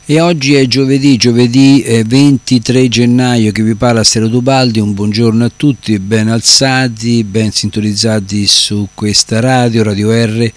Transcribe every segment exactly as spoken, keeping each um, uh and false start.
E oggi è giovedì, giovedì eh, ventitré gennaio, che vi parla Stero Dubaldi. Un buongiorno a tutti, ben alzati, ben sintonizzati su questa radio, Radio R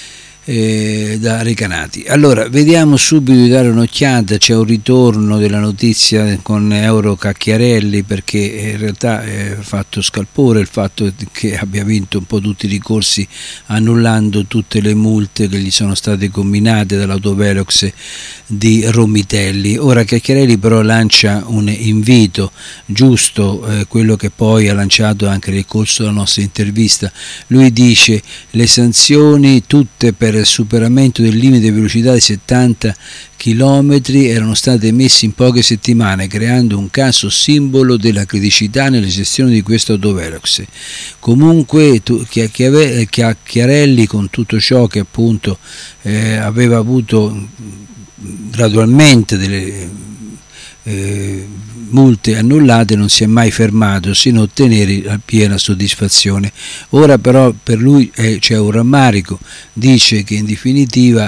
eh, da Recanati. Allora, vediamo subito di dare un'occhiata. C'è un ritorno della notizia con Euro Cacchiarelli, perché in realtà è fatto scalpore il fatto che abbia vinto un po' tutti i ricorsi, annullando tutte le multe che gli sono state comminate dall'autovelox di Romitelli. Ora Cacchiarelli però lancia un invito giusto, eh, quello che poi ha lanciato anche nel corso della nostra intervista. Lui dice: le sanzioni tutte per il superamento del limite di velocità di settanta chilometri erano state emesse in poche settimane, creando un caso simbolo della criticità nella gestione di questo autovelox. Comunque Cacchiarelli, con tutto ciò che appunto eh, aveva avuto gradualmente delle eh, multe annullate, non si è mai fermato sino a ottenere la piena soddisfazione. Ora però per lui eh, c'è un rammarico, dice che in definitiva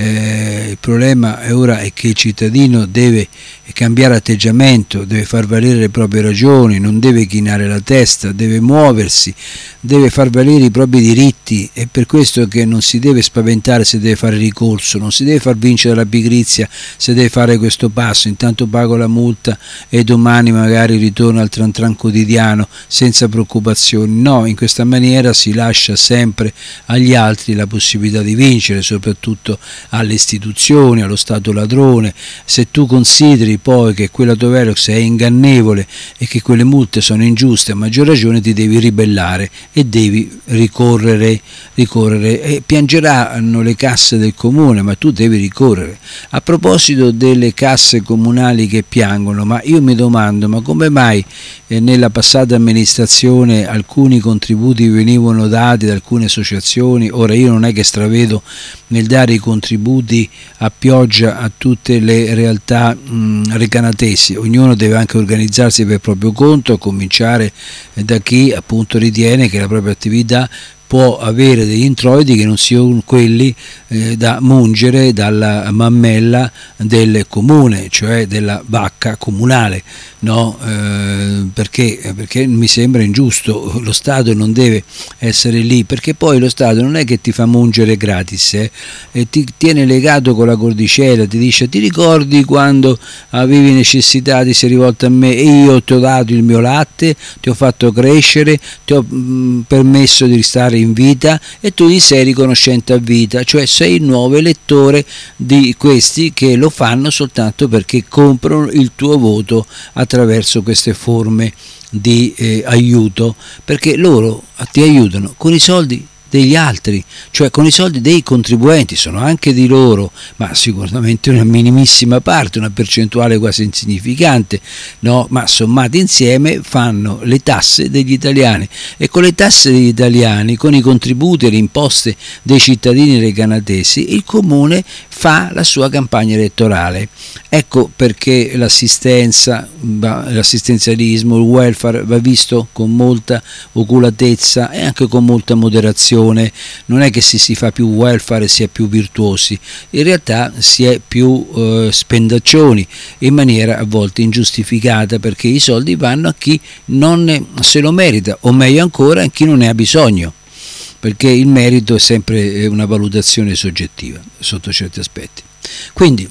eh, il problema è ora è che il cittadino deve cambiare atteggiamento, deve far valere le proprie ragioni, non deve chinare la testa, deve muoversi, deve far valere i propri diritti. È per questo che non si deve spaventare se deve fare ricorso, non si deve far vincere la pigrizia se deve fare questo passo: intanto pago la multa e domani magari ritorno al tran tran quotidiano senza preoccupazioni. No, in questa maniera si lascia sempre agli altri la possibilità di vincere, soprattutto alle istituzioni, allo Stato ladrone. Se tu consideri poi che quell'autovelox è ingannevole e che quelle multe sono ingiuste, a maggior ragione ti devi ribellare e devi ricorrere, ricorrere e piangeranno le casse del comune, ma tu devi ricorrere. A proposito delle casse comunali che piangono, ma io mi domando, ma come mai eh, nella passata amministrazione alcuni contributi venivano dati da alcune associazioni? Ora io non è che stravedo nel dare i contributi a pioggia a tutte le realtà mh, recanatesi, ognuno deve anche organizzarsi per proprio conto, a cominciare da chi appunto ritiene che la propria attività può avere degli introiti che non siano quelli eh, da mungere dalla mammella del comune, cioè della vacca comunale, no? Eh, perché? Perché mi sembra ingiusto. Lo Stato non deve essere lì, perché poi lo Stato non è che ti fa mungere gratis, eh, e ti tiene legato con la cordicella, ti dice: ti ricordi quando avevi necessità, ti sei rivolto a me e io ti ho dato il mio latte, ti ho fatto crescere, ti ho mh, permesso di restare in vita e tu gli sei riconoscente a vita, cioè sei il nuovo elettore di questi che lo fanno soltanto perché comprano il tuo voto attraverso queste forme di eh, aiuto, perché loro ti aiutano con i soldi degli altri, cioè con i soldi dei contribuenti. Sono anche di loro, ma sicuramente una minimissima parte, una percentuale quasi insignificante, no? Ma sommati insieme fanno le tasse degli italiani, e con le tasse degli italiani, con i contributi e le imposte dei cittadini recanatesi, il comune fa la sua campagna elettorale. Ecco perché l'assistenza, l'assistenzialismo, il welfare va visto con molta oculatezza e anche con molta moderazione. Non è che se si fa più welfare si è più virtuosi, in realtà si è più eh, spendaccioni, in maniera a volte ingiustificata, perché i soldi vanno a chi non se lo merita, o meglio ancora a chi non ne ha bisogno, perché il merito è sempre una valutazione soggettiva sotto certi aspetti. Quindi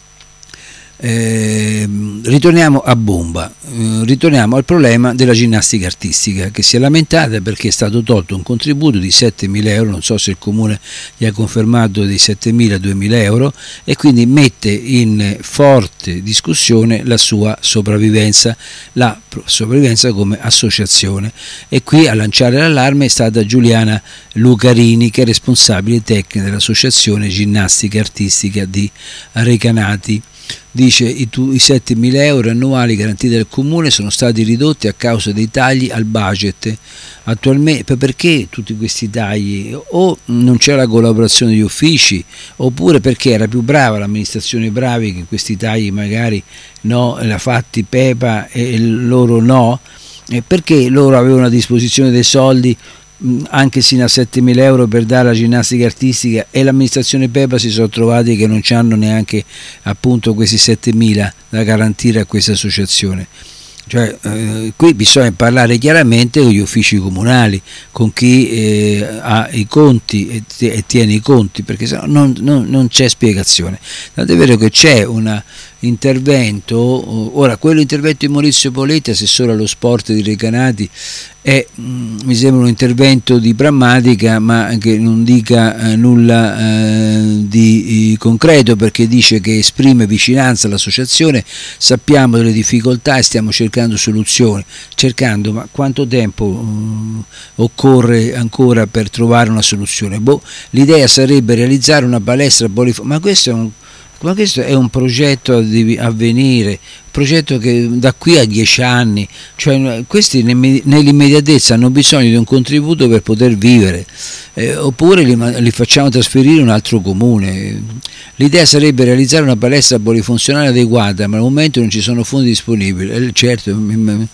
Eh, ritorniamo a bomba, eh, ritorniamo al problema della ginnastica artistica, che si è lamentata perché è stato tolto un contributo di settemila euro, non so se il comune gli ha confermato dei settemila a duemila euro, e quindi mette in forte discussione la sua sopravvivenza, la sopravvivenza come associazione. E qui a lanciare l'allarme è stata Giuliana Lucarini, che è responsabile tecnica dell'associazione ginnastica artistica di Recanati. Dice: i, tu, i settemila euro annuali garantiti dal comune sono stati ridotti a causa dei tagli al budget. Attualmente, perché tutti questi tagli? O non c'è la collaborazione degli uffici, oppure perché era più brava l'amministrazione Bravi, che questi tagli magari no, l'ha fatti Pepa e loro no, e perché loro avevano a disposizione dei soldi anche sino a settemila euro per dare alla ginnastica artistica, e l'amministrazione Pepa si sono trovati che non hanno neanche appunto questi settemila da garantire a questa associazione. Cioè, eh, qui bisogna parlare chiaramente con gli uffici comunali, con chi eh, ha i conti e, e tiene i conti, perché sennò non, non, non c'è spiegazione. Tant'è vero che c'è un intervento, ora quell'intervento di Maurizio Poletti, assessore allo sport di Recanati, è, mh, mi sembra un intervento di prammatica, ma che non dica eh, nulla eh, di eh, concreto, perché dice che esprime vicinanza all'associazione, sappiamo delle difficoltà e stiamo cercando soluzioni, cercando, ma quanto tempo mh, occorre ancora per trovare una soluzione? Boh, l'idea sarebbe realizzare una palestra polifonica, ma questo è un Ma questo è un progetto a venire, progetto che da qui a dieci anni, cioè questi nell'immediatezza hanno bisogno di un contributo per poter vivere, eh, oppure li, li facciamo trasferire in un altro comune. L'idea sarebbe realizzare una palestra polifunzionale adeguata, ma al momento non ci sono fondi disponibili. Eh, certo, non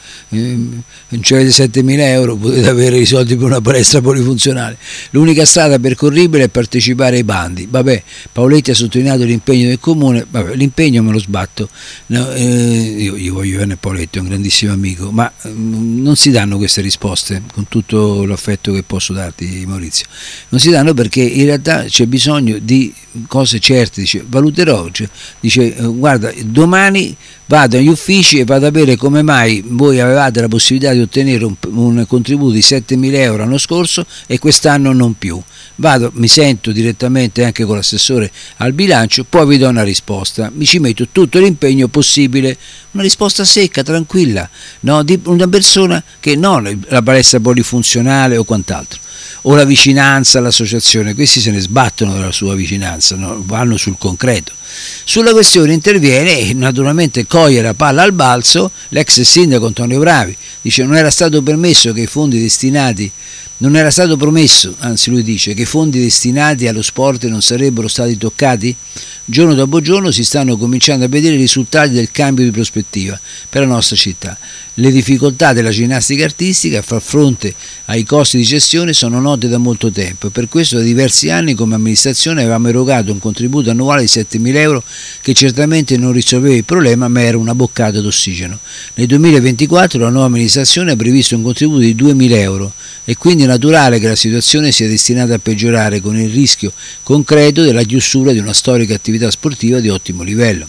c'avete settemila euro, potete avere i soldi per una palestra polifunzionale. L'unica strada percorribile è partecipare ai bandi. Vabbè, Paoletti ha sottolineato l'impegno del comune, vabbè, l'impegno me lo sbatto, no, eh, io, io voglio bene Paoletti, è un grandissimo amico, ma mh, non si danno queste risposte, con tutto l'affetto che posso darti, Maurizio, non si danno perché in realtà c'è bisogno di cose certe. Dice, valuterò, cioè, dice, guarda, domani vado agli uffici e vado a vedere come mai voi avevate la possibilità di ottenere un, un contributo di settemila euro l'anno scorso e quest'anno non più. Vado, mi sento direttamente anche con l'assessore al bilancio, poi vi do una risposta, mi ci metto tutto l'impegno possibile, una risposta secca, tranquilla, no? Di una persona che non la palestra polifunzionale o quant'altro, o la vicinanza all'associazione, questi se ne sbattono dalla sua vicinanza, no? Vanno sul concreto. Sulla questione interviene e naturalmente coglie la palla al balzo l'ex sindaco Antonio Bravi, dice non era stato permesso che i fondi destinati Non era stato promesso, anzi lui dice, che i fondi destinati allo sport non sarebbero stati toccati? Giorno dopo giorno si stanno cominciando a vedere i risultati del cambio di prospettiva per la nostra città. Le difficoltà della ginnastica artistica a far fronte ai costi di gestione sono note da molto tempo e per questo da diversi anni come amministrazione avevamo erogato un contributo annuale di settemila euro che certamente non risolveva il problema ma era una boccata d'ossigeno. Nel duemilaventiquattro la nuova amministrazione ha previsto un contributo di duemila euro e quindi è naturale che la situazione sia destinata a peggiorare con il rischio concreto della chiusura di una storica attività sportiva di ottimo livello.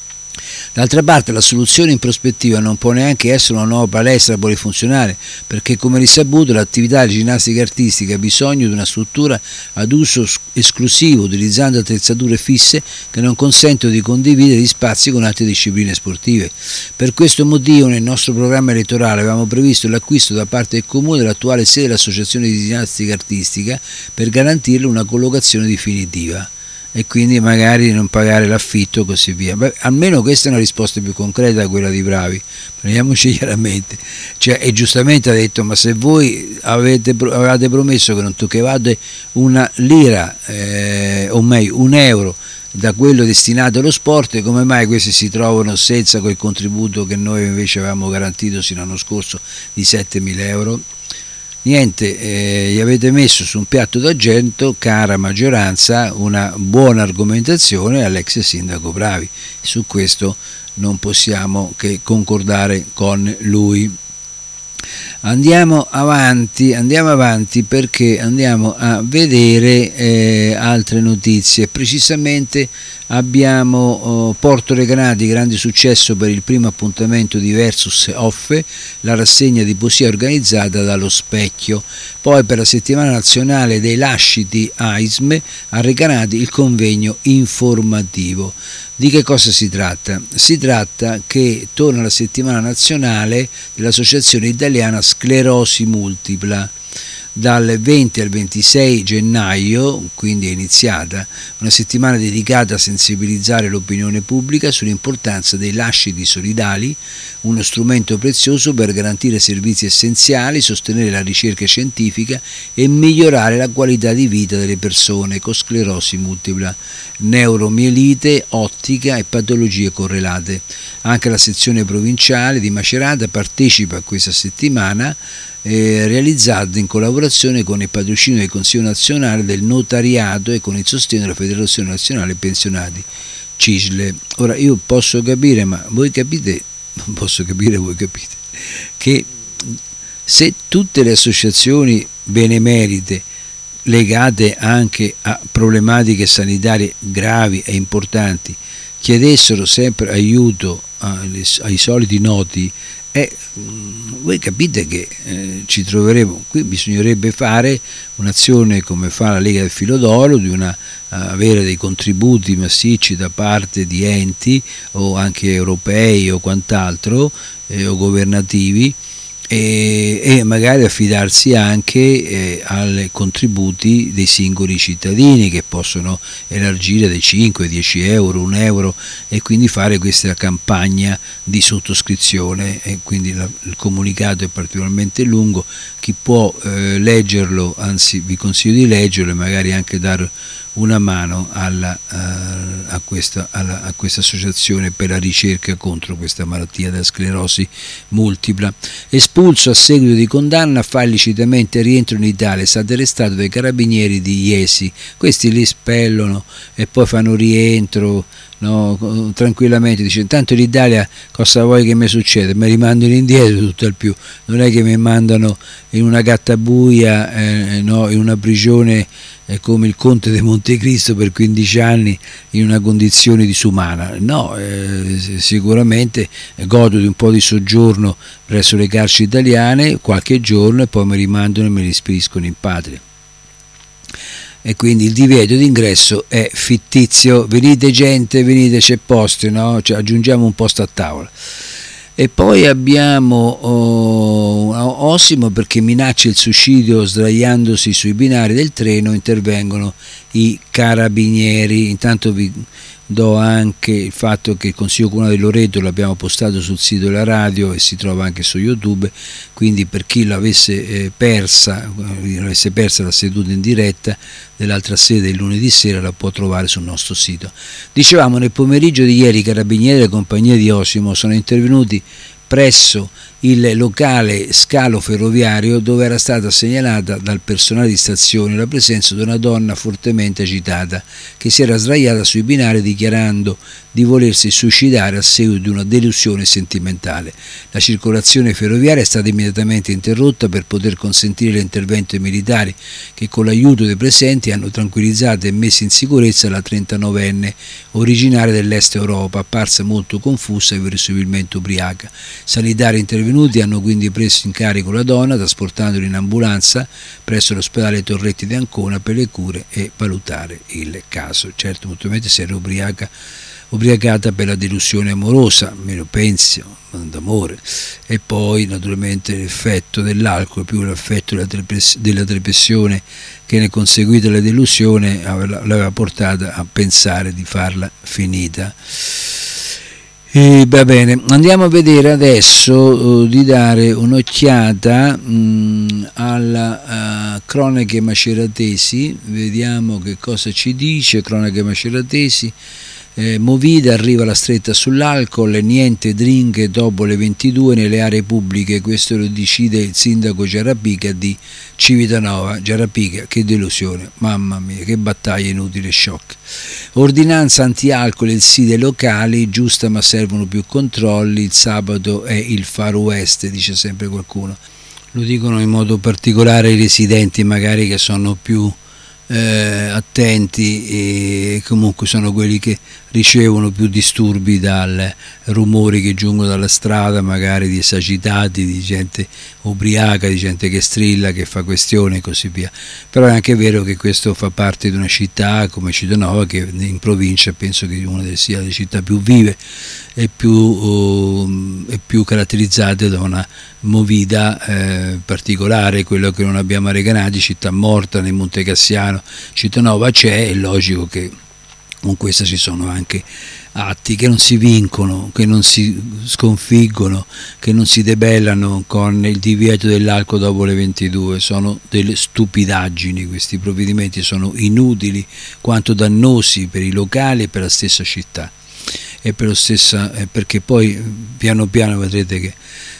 D'altra parte la soluzione in prospettiva non può neanche essere una nuova palestra polifunzionale, perché come risaputo l'attività di ginnastica artistica ha bisogno di una struttura ad uso esclusivo, utilizzando attrezzature fisse che non consentono di condividere gli spazi con altre discipline sportive. Per questo motivo nel nostro programma elettorale avevamo previsto l'acquisto da parte del Comune dell'attuale sede dell'Associazione di Ginnastica Artistica per garantirle una collocazione definitiva e quindi magari non pagare l'affitto e così via. Beh, almeno questa è una risposta più concreta a quella di Bravi, prendiamoci chiaramente, cioè, e giustamente ha detto ma se voi avete, avevate promesso che non toccavate una lira eh, o meglio un euro da quello destinato allo sport, come mai questi si trovano senza quel contributo che noi invece avevamo garantito sino all'anno scorso di settemila euro? Niente, eh, gli avete messo su un piatto d'argento, cara maggioranza, una buona argomentazione all'ex sindaco Bravi. Su questo non possiamo che concordare con lui. Andiamo avanti, andiamo avanti perché andiamo a vedere eh, altre notizie. Precisamente abbiamo oh, Porto Recanati, grande successo per il primo appuntamento di Versus Offe, la rassegna di poesia organizzata dallo Specchio. Poi per la settimana nazionale dei lasciti A I S M a Recanati il convegno informativo. Di che cosa si tratta? Si tratta che torna la settimana nazionale dell'Associazione Italiana Sclerosi Multipla. Dal venti al ventisei gennaio, quindi è iniziata, una settimana dedicata a sensibilizzare l'opinione pubblica sull'importanza dei lasciti solidali, uno strumento prezioso per garantire servizi essenziali, sostenere la ricerca scientifica e migliorare la qualità di vita delle persone con sclerosi multipla, neuromielite, ottica e patologie correlate. Anche la sezione provinciale di Macerata partecipa a questa settimana eh, realizzato in collaborazione con il patrocinio del Consiglio nazionale del notariato e con il sostegno della Federazione Nazionale Pensionati CISL. Ora io posso capire, ma voi capite, posso capire, voi capite, che se tutte le associazioni benemerite legate anche a problematiche sanitarie gravi e importanti chiedessero sempre aiuto ai, ai soliti noti, eh, voi capite che eh, ci troveremo. Qui bisognerebbe fare un'azione come fa la Lega del Filo d'Oro, di una, avere dei contributi massicci da parte di enti o anche europei o quant'altro eh, o governativi, E, e magari affidarsi anche eh, ai contributi dei singoli cittadini, che possono elargire dai cinque, dieci euro, un euro, e quindi fare questa campagna di sottoscrizione. E quindi la, il comunicato è particolarmente lungo, chi può eh, leggerlo, anzi vi consiglio di leggerlo e magari anche dare una mano alla, uh, a, questa, alla, a questa associazione per la ricerca contro questa malattia della sclerosi multipla. Espulso a seguito di condanna, fa illecitamente rientro in Italia, è stato arrestato dai carabinieri di Iesi. Questi li spellono e poi fanno rientro, no, tranquillamente, dice tanto l'Italia cosa vuoi che mi succede, mi rimandano indietro tutto al più, non è che mi mandano in una gattabuia, eh, no, in una prigione eh, come il Conte di Montecristo per quindici anni in una condizione disumana. No, eh, sicuramente godo di un po' di soggiorno presso le carceri italiane qualche giorno e poi mi rimandano e mi rispediscono in patria. E quindi il divieto d'ingresso è fittizio. Venite gente, venite, c'è posto, no? Cioè, aggiungiamo un posto a tavola. E poi abbiamo oh, Osimo perché minaccia il suicidio sdraiandosi sui binari del treno, intervengono i carabinieri. Intanto vi do anche il fatto che il Consiglio Comunale di Loreto l'abbiamo postato sul sito della radio e si trova anche su YouTube, quindi per chi l'avesse eh, persa, l'avesse persa la seduta in diretta dell'altra sede il lunedì sera, la può trovare sul nostro sito. Dicevamo, nel pomeriggio di ieri i carabinieri della compagnia di Osimo sono intervenuti presso il locale scalo ferroviario dove era stata segnalata dal personale di stazione la presenza di una donna fortemente agitata che si era sdraiata sui binari dichiarando di volersi suicidare a seguito di una delusione sentimentale. La circolazione ferroviaria è stata immediatamente interrotta per poter consentire l'intervento dei militari che con l'aiuto dei presenti hanno tranquillizzato e messo in sicurezza la trentanovenne originaria dell'est Europa, apparsa molto confusa e verosimilmente ubriaca. Sanitari intervenuti hanno quindi preso in carico la donna trasportandola in ambulanza presso l'ospedale Torretti di Ancona per le cure e valutare il caso. Certo, molto si era ubriaca ubriacata per la delusione amorosa, meno penso, d'amore, e poi naturalmente l'effetto dell'alcol più l'effetto della depressione che ne conseguita la delusione l'aveva portata a pensare di farla finita. E va bene, andiamo a vedere adesso uh, di dare un'occhiata mh, alla uh, cronache maceratesi, vediamo che cosa ci dice. Cronache maceratesi. Eh, Movida, arriva la stretta sull'alcol, niente drink dopo le ventidue nelle aree pubbliche, questo lo decide il sindaco Giarapica di Civitanova. Giarapica, che delusione, mamma mia, che battaglia inutile, shock. Ordinanza anti-alcol e side locali, giusta ma servono più controlli, il sabato è il Far West, dice sempre qualcuno. Lo dicono in modo particolare i residenti magari che sono più Eh, attenti e comunque sono quelli che ricevono più disturbi dai rumori che giungono dalla strada, magari di esagitati, di gente ubriaca, di gente che strilla, che fa questione e così via. Però è anche vero che questo fa parte di una città come Civitanova, che in provincia penso che una delle sia le città più vive e più, uh, e più caratterizzate da una movida eh, particolare, quello che non abbiamo a Recanati, città morta, nel Monte Cassiano. Civitanova c'è, è logico che con questa ci sono anche atti che non si vincono, che non si sconfiggono, che non si debellano con il divieto dell'alcol dopo le ventidue. Sono delle stupidaggini, questi provvedimenti sono inutili quanto dannosi per i locali e per la stessa città e per lo stessa, perché poi piano piano vedrete che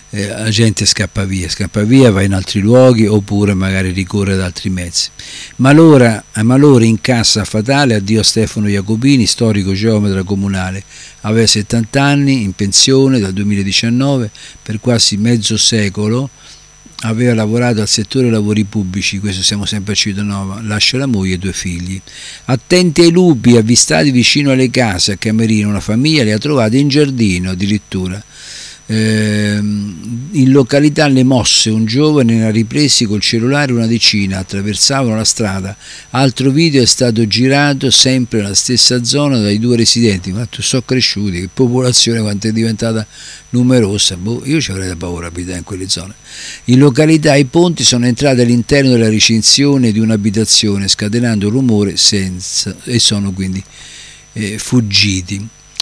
eh, la gente scappa via, scappa via, va in altri luoghi oppure magari ricorre ad altri mezzi. Malora, malore in cassa fatale, addio a Stefano Jacopini, storico geometra comunale, aveva settanta anni, in pensione dal duemiladiciannove, per quasi mezzo secolo aveva lavorato al settore lavori pubblici, questo siamo sempre a Civitanova, lascia la moglie e due figli. Attenti ai lupi avvistati vicino alle case, a Camerino una famiglia li ha trovati in giardino addirittura. Eh, in località Le Mosse un giovane ne ha ripresi col cellulare una decina, attraversavano la strada. Altro video è stato girato sempre nella stessa zona dai due residenti. Ma tu sono cresciuti, che popolazione quanto è diventata numerosa, boh, io ci avrei da paura a abitare in quelle zone. In località I Ponti sono entrati all'interno della recinzione di un'abitazione scatenando rumore senza, e sono quindi eh, fuggiti.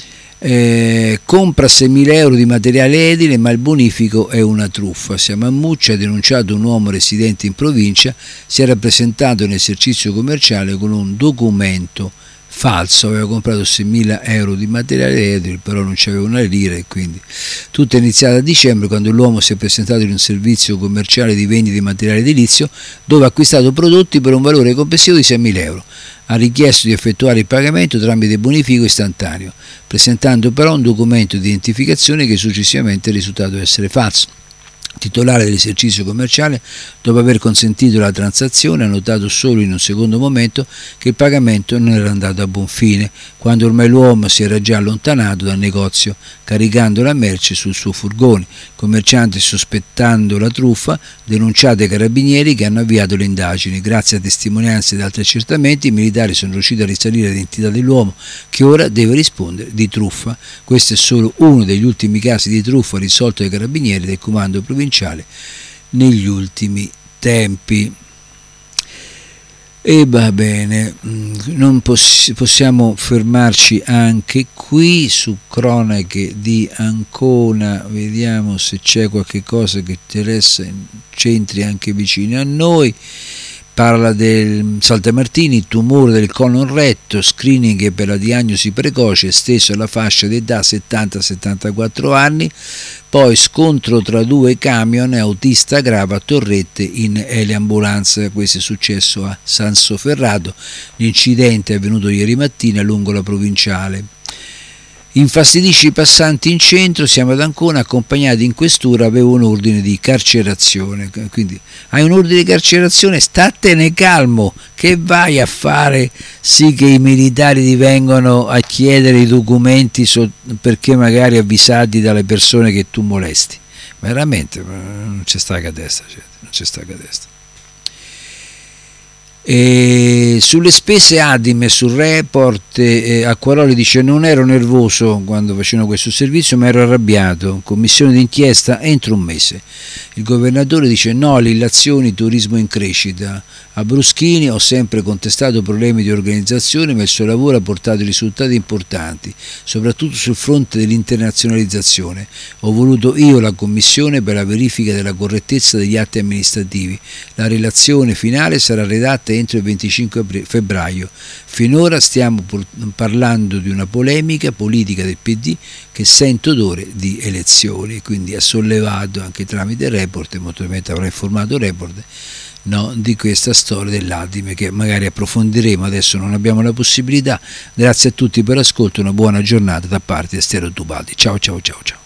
Eh, compra seimila euro di materiale edile, ma il bonifico è una truffa. Siamo a Muccia, ha denunciato un uomo residente in provincia, si era presentato in esercizio commerciale con un documento falso, aveva comprato seimila euro di materiale edile, però non c'aveva una lira, e quindi tutto è iniziato a dicembre, quando l'uomo si è presentato in un servizio commerciale di vendita di materiale edilizio dove ha acquistato prodotti per un valore complessivo di seimila euro. Ha richiesto di effettuare il pagamento tramite bonifico istantaneo, presentando però un documento di identificazione che successivamente è risultato essere falso. Titolare dell'esercizio commerciale, dopo aver consentito la transazione, ha notato solo in un secondo momento che il pagamento non era andato a buon fine, quando ormai l'uomo si era già allontanato dal negozio, caricando la merce sul suo furgone. Il commerciante, sospettando la truffa, denunciato ai carabinieri che hanno avviato le indagini. Grazie a testimonianze ed altri accertamenti, i militari sono riusciti a risalire l'identità dell'uomo, che ora deve rispondere di truffa. Questo è solo uno degli ultimi casi di truffa risolto dai carabinieri del comando provinciale negli ultimi tempi. E va bene, non poss- possiamo fermarci anche qui su cronache di Ancona, vediamo se c'è qualche cosa che interessa, centri anche vicino a noi. Parla del Saltamartini, tumore del colon retto, screening per la diagnosi precoce esteso alla fascia d'età settanta settantaquattro anni, poi scontro tra due camion, autista grave a Torrette in eliambulanza, questo è successo a Sansoferrato, l'incidente è avvenuto ieri mattina lungo la provinciale. Infastidisce i passanti in centro, siamo ad Ancona, accompagnati in questura, avevo un ordine di carcerazione. Quindi hai un ordine di carcerazione, statene calmo, che vai a fare sì che i militari ti vengano a chiedere i documenti so, perché magari avvisati dalle persone che tu molesti. Veramente non c'è sta che a destra, non c'è sta che a destra. E sulle spese Adim e sul report eh, Acquaroli dice: non ero nervoso quando facevano questo servizio, ma ero arrabbiato. Commissione d'inchiesta entro un mese. Il governatore dice no alle illazioni, turismo in crescita. A Bruschini: ho sempre contestato problemi di organizzazione, ma il suo lavoro ha portato risultati importanti, soprattutto sul fronte dell'internazionalizzazione. Ho voluto io la commissione per la verifica della correttezza degli atti amministrativi. La relazione finale sarà redatta entro il venticinque febbraio. Finora stiamo parlando di una polemica politica del P D che sente odore di elezioni, quindi ha sollevato anche tramite Report, e molto probabilmente avrà informato Report, no, di questa storia dell'Adim, che magari approfondiremo, adesso non abbiamo la possibilità. Grazie a tutti per l'ascolto, una buona giornata da parte di Stereotubati. Ciao ciao ciao ciao.